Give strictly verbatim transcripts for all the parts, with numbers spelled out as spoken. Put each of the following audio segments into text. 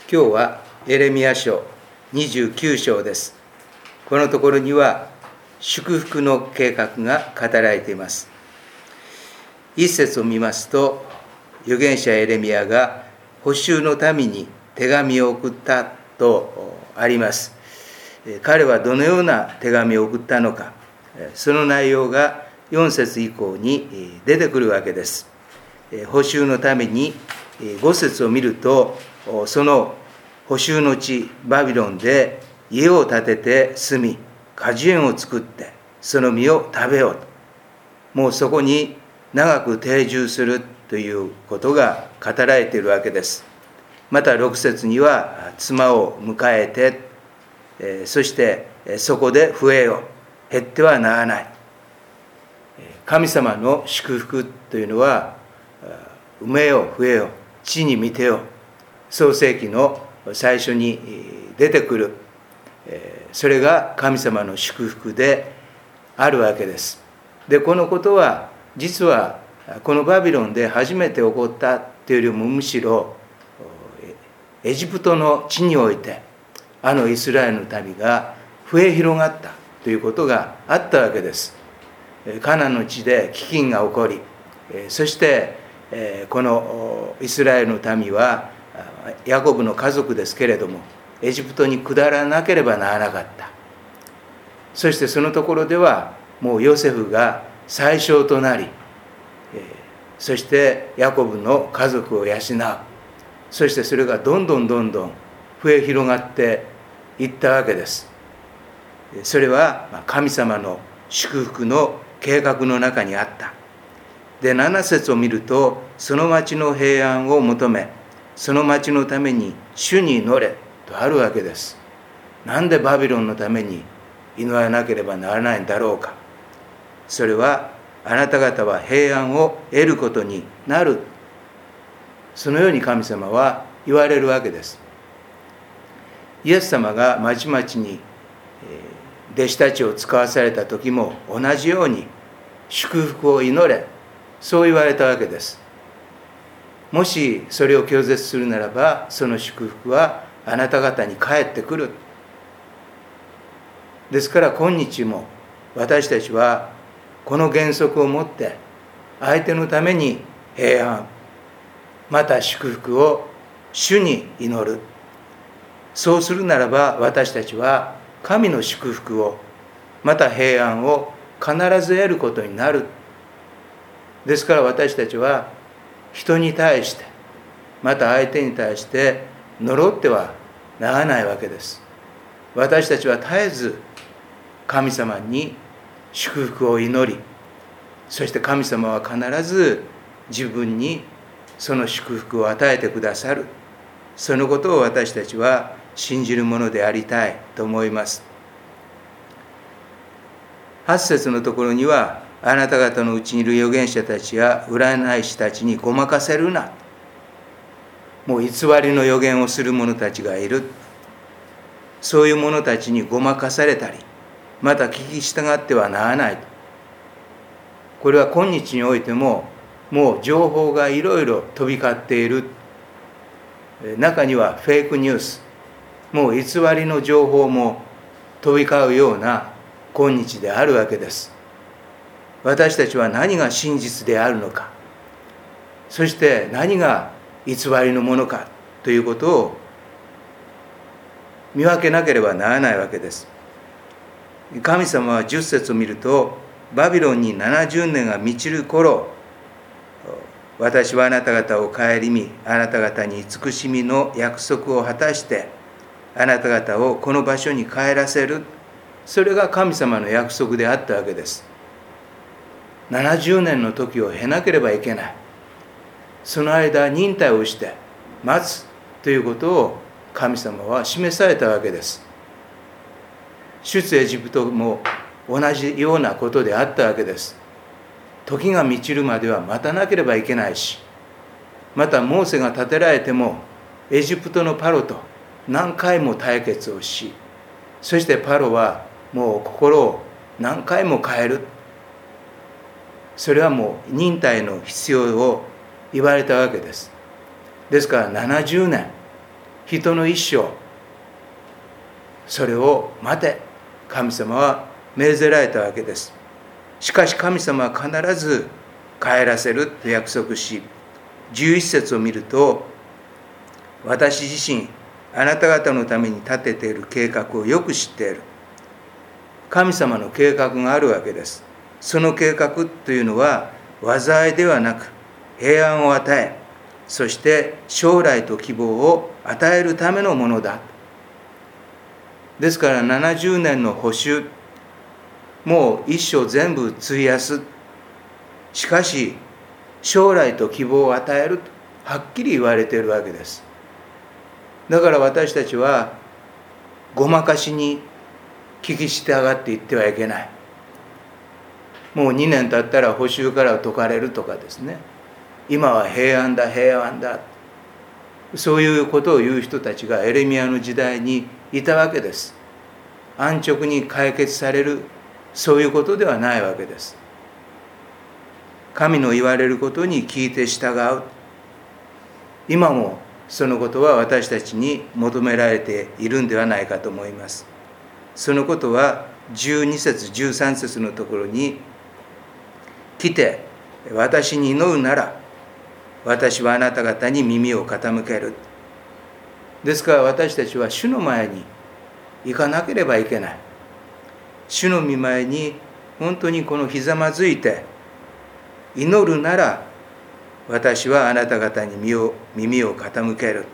今日はエレミヤ書にじゅうきゅう章です。このところには祝福の計画が語られています。一節を見ますと、預言者エレミヤが補修のために手紙を送ったとあります。彼はどのような手紙を送ったのか、その内容がよん節以降に出てくるわけです。補修のためにご節を見ると、その補修の地バビロンで家を建てて住み、果樹園を作ってその実を食べようと、もうそこに長く定住するということが語られているわけです。またろく節には妻を迎えて、そしてそこで増えよ、減ってはならない。神様の祝福というのは、埋めよ増えよ、地に満てよ、創世記の最初に出てくる、それが神様の祝福であるわけです。で、このことは実はこのバビロンで初めて起こったというよりも、むしろエジプトの地においてあのイスラエルの民が増え広がったということがあったわけです。カナンの地で飢饉が起こり、そしてこのイスラエルの民はヤコブの家族ですけれども、エジプトに下らなければならなかった。そしてそのところではもうヨセフが宰相となり、そしてヤコブの家族を養う。そしてそれがどんどんどんどん増え広がっていったわけです。それは神様の祝福の計画の中にあった。で、なな節を見ると、その町の平安を求め、その町のために主に祈れとあるわけです。なんでバビロンのために祈らなければならないんだろうか。それはあなた方は平安を得ることになる、そのように神様は言われるわけです。イエス様が町々に弟子たちを使わされた時も同じように祝福を祈れ、そう言われたわけです。もしそれを拒絶するならば、その祝福はあなた方に返ってくる。ですから今日も私たちはこの原則を持って相手のために平安、また祝福を主に祈る。そうするならば私たちは神の祝福を、また平安を必ず得ることになる。ですから私たちは人に対して、また相手に対して呪ってはならないわけです。私たちは絶えず神様に祝福を祈り、そして神様は必ず自分にその祝福を与えてくださる。そのことを私たちは信じるものでありたいと思います。はち節のところには、あなた方のうちにいる預言者たちや占い師たちにごまかせるな。もう偽りの預言をする者たちがいる。そういう者たちにごまかされたり、また聞き従ってはならないと。これは今日においても、もう情報がいろいろ飛び交っている。中にはフェイクニュース、もう偽りの情報も飛び交うような今日であるわけです。私たちは何が真実であるのか、そして何が偽りのものかということを見分けなければならないわけです。神様はじゅっ節を見ると、バビロンにななじゅうねんが満ちる頃、私はあなた方を顧み、あなた方に慈しみの約束を果たして、あなた方をこの場所に帰らせる。それが神様の約束であったわけです。ななじゅうねんの時を経なければいけない。その間忍耐をして待つということを神様は示されたわけです。出エジプトも同じようなことであったわけです。時が満ちるまでは待たなければいけないし、またモーセが立てられてもエジプトのパロと何回も対決をし、そしてパロはもう心を何回も変える。それはもう忍耐の必要を言われたわけです。ですからななじゅうねん人の一生、それを待て、神様は命ぜられたわけです。しかし神様は必ず帰らせると約束し、じゅういち節を見ると、私自身あなた方のために立てている計画をよく知っている。神様の計画があるわけです。その計画というのは災いではなく平安を与え、そして将来と希望を与えるためのものだ。ですからななじゅうねんの補修、もう一生全部費やす。しかし将来と希望を与えるとはっきり言われているわけです。だから私たちはごまかしに聞き従っていってはいけない。もうにねん経ったら補修から解かれるとかですね、今は平安だ平安だ、そういうことを言う人たちがエレミヤの時代にいたわけです。安直に解決される、そういうことではないわけです。神の言われることに聞いて従う。今もそのことは私たちに求められているんではないかと思います。そのことはじゅうに節じゅうさん節のところに、来て私に祈るなら私はあなた方に耳を傾ける。ですから私たちは主の前に行かなければいけない。主の御前に本当にこのひざまずいて祈るなら、私はあなた方に身を耳を傾ける。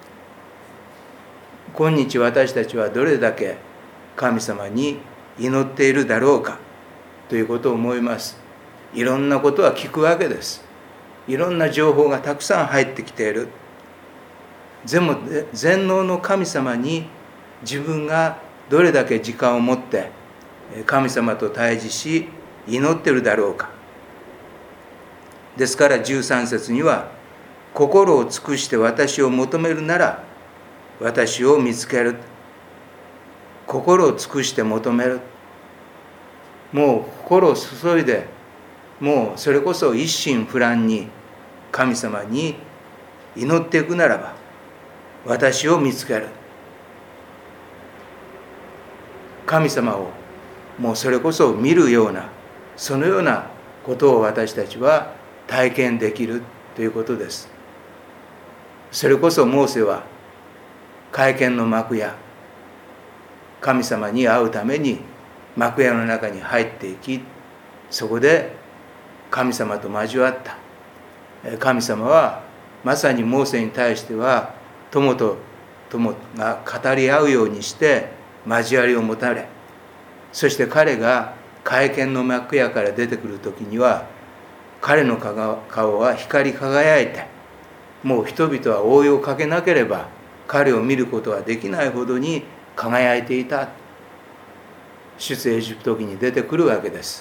今日私たちはどれだけ神様に祈っているだろうかということを思います。いろんなことは聞くわけです。いろんな情報がたくさん入ってきている。全部全能の神様に自分がどれだけ時間を持って神様と対峙し祈っているだろうか。ですからじゅうさん節には、心を尽くして私を求めるなら私を見つける。心を尽くして求める。もう心を注いで、もうそれこそ一心不乱に神様に祈っていくならば私を見つける。神様をもうそれこそ見るような、そのようなことを私たちは体験できるということです。それこそモーセは会見の幕屋、神様に会うために幕屋の中に入っていき、そこで神様と交わった。神様はまさにモーセに対しては友と友が語り合うようにして交わりを持たれ、そして彼が会見の幕屋から出てくる時には彼の顔は光り輝いて、もう人々は覆いをかけなければ彼を見ることはできないほどに輝いていた。出エジプト記に出てくるわけです。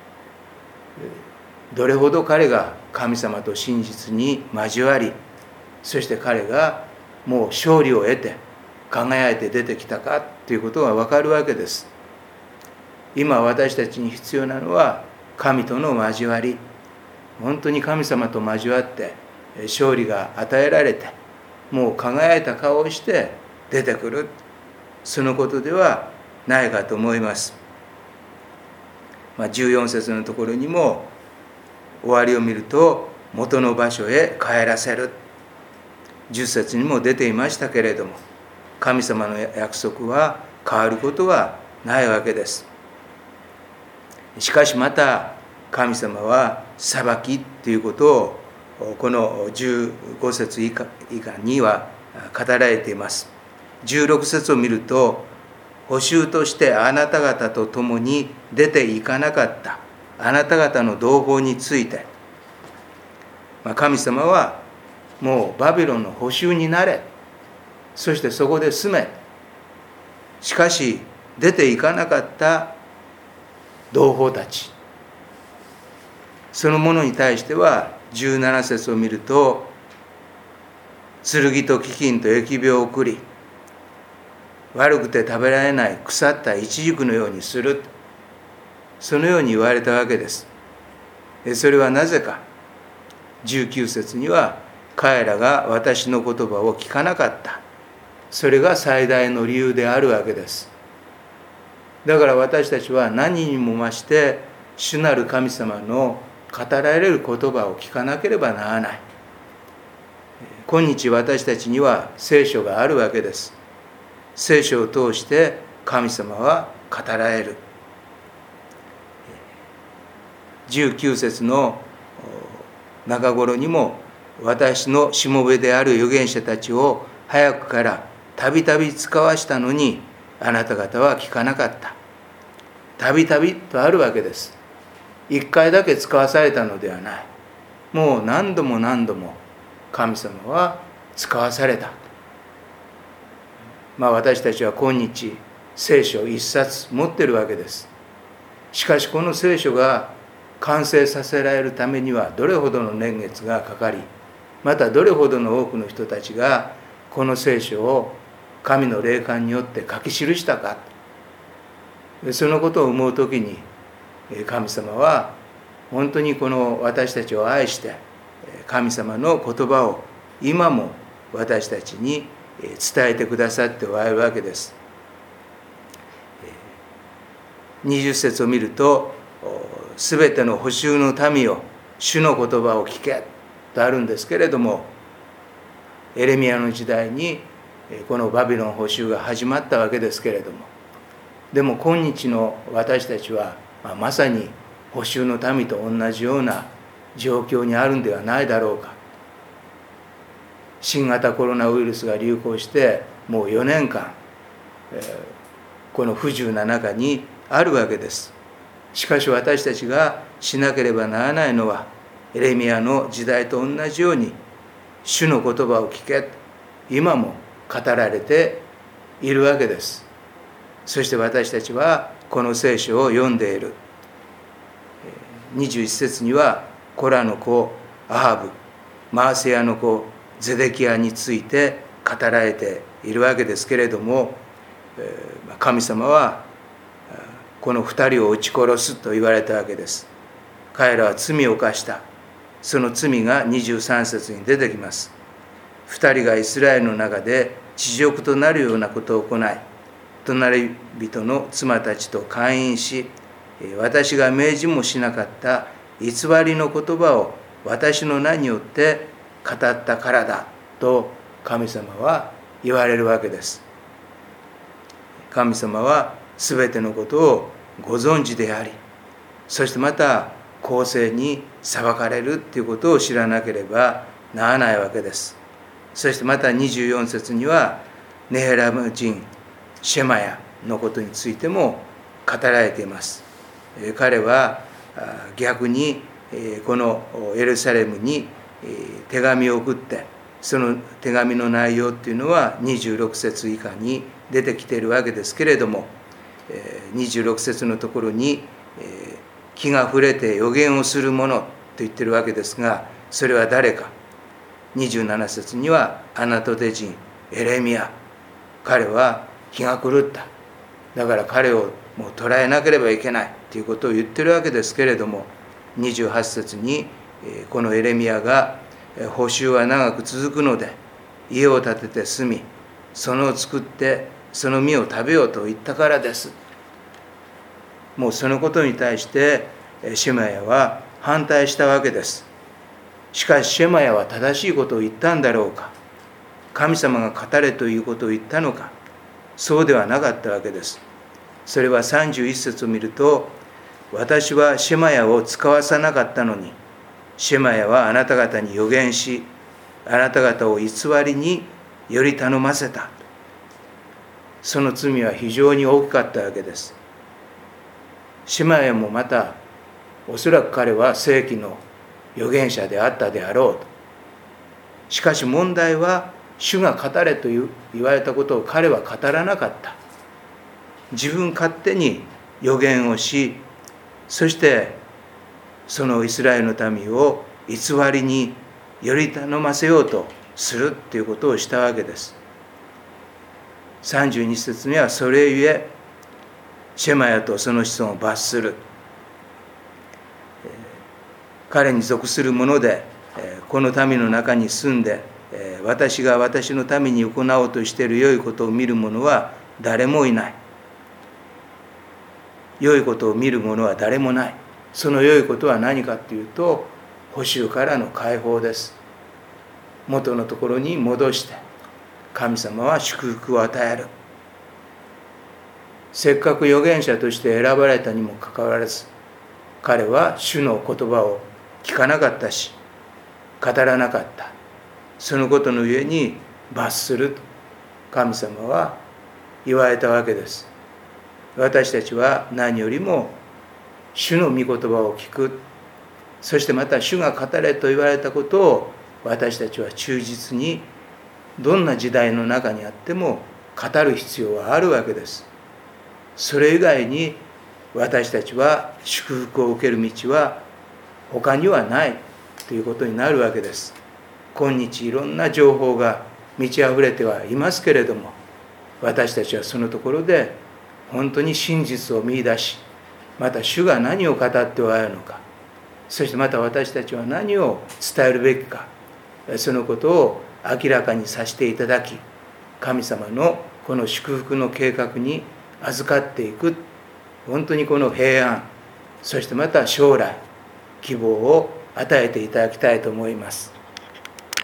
どれほど彼が神様と真実に交わり、そして彼がもう勝利を得て輝いて出てきたかということが分かるわけです。今私たちに必要なのは神との交わり。本当に神様と交わって勝利が与えられて、もう輝いた顔をして出てくる、そのことではないかと思います。まあ、じゅうよん節のところにも終わりを見ると元の場所へ帰らせる、じゅっ節にも出ていましたけれども、神様の約束は変わることはないわけです。しかしまた神様は裁きということをこのじゅうご節以下には語られています。じゅうろく節を見ると、補修としてあなた方と共に出ていかなかったあなた方の同胞について、神様はもうバビロンの捕囚になれ、そしてそこで住め。しかし出ていかなかった同胞たち、そのものに対してはじゅうなな節を見ると、剣と飢饉と疫病を送り、悪くて食べられない腐ったイチジクのようにする、そのように言われたわけです。それはなぜか。じゅうきゅう節には、彼らが私の言葉を聞かなかった。 それが最大の理由であるわけです。だから私たちは何にも増して主なる神様の語られる言葉を聞かなければならない。今日私たちには聖書があるわけです。聖書を通して神様は語られる。じゅうきゅう節の中頃にも、私のしもべである預言者たちを早くからたびたび使わしたのに、あなた方は聞かなかった。たびたびとあるわけです。一回だけ使わされたのではない。もう何度も何度も神様は使わされた。まあ私たちは今日聖書一冊持ってるわけです。しかしこの聖書が完成させられるためにはどれほどの年月がかかり、またどれほどの多くの人たちがこの聖書を神の霊感によって書き記したか。そのことを思うときに、神様は本当にこの私たちを愛して神様の言葉を今も私たちに伝えてくださっておられるわけです。にじゅっ節を見ると、すべての捕囚の民よ、主の言葉を聞けとあるんですけれども、エレミヤの時代にこのバビロン捕囚が始まったわけですけれども、でも今日の私たちは、まあ、まさに捕囚の民と同じような状況にあるんではないだろうか。新型コロナウイルスが流行してもうよねんかん、えー、この不自由な中にあるわけです。しかし私たちがしなければならないのは、エレミヤの時代と同じように主の言葉を聞け、今も語られているわけです。そして私たちはこの聖書を読んでいる。にじゅういち節にはコラの子アハブ、マーセヤの子ゼデキヤについて語られているわけですけれども、神様はこの二人を撃ち殺すと言われたわけです。彼らは罪を犯した。その罪がにじゅうさん節に出てきます。二人がイスラエルの中で恥辱となるようなことを行い、隣人の妻たちと姦淫し、私が命じもしなかった偽りの言葉を私の名によって語ったからだと神様は言われるわけです。神様はすべてのことをご存知であり、そしてまた公正に裁かれるということを知らなければならないわけです。そしてまたにじゅうよん節にはネヘラム人シェマヤのことについても語られています。彼は逆にこのエルサレムに手紙を送って、その手紙の内容っていうのはにじゅうろく節以下に出てきているわけですけれども、にじゅうろく節のところに気が触れて予言をする者と言っているわけですが、それは誰か。にじゅうなな節にはアナトテ人エレミヤ、彼は気が狂った、だから彼をもう捕らえなければいけないということを言ってるわけですけれども、にじゅうはち節にこのエレミヤが捕囚は長く続くので家を建てて住み、そのを作ってその実を食べようと言ったからです。もうそのことに対してシェマヤは反対したわけです。しかしシェマヤは正しいことを言ったんだろうか。神様が語れということを言ったのか。そうではなかったわけです。それはさんじゅういち節を見ると、私はシェマヤを使わさなかったのに、シェマヤはあなた方に預言し、あなた方を偽りにより頼ませた。その罪は非常に大きかったわけです。シェマヤもまた、おそらく彼は正規の預言者であったであろうと。しかし問題は、主が語れと言われたことを彼は語らなかった。自分勝手に預言をし、そしてそのイスラエルの民を偽りにより頼ませようとするということをしたわけです。さんじゅうに節にはそれゆえシェマヤとその子孫を罰する。彼に属する者でこの民の中に住んで私が私のために行おうとしている良いことを見る者は誰もいない。良いことを見る者は誰もない。その良いことは何かというと、捕囚からの解放です。元のところに戻して、神様は祝福を与える。せっかく預言者として選ばれたにもかかわらず、彼は主の言葉を聞かなかったし、語らなかった。そのことのゆえに罰すると神様は言われたわけです。私たちは何よりも主の御言葉を聞く、そしてまた主が語れと言われたことを私たちは忠実にどんな時代の中にあっても語る必要はあるわけです。それ以外に私たちは祝福を受ける道は他にはないということになるわけです。今日いろんな情報が満ち溢れてはいますけれども、私たちはそのところで本当に真実を見出し、また主が何を語っておられるのか、そしてまた私たちは何を伝えるべきか、そのことを明らかにさせていただき、神様のこの祝福の計画に預かっていく、本当にこの平安、そしてまた将来、希望を与えていただきたいと思います。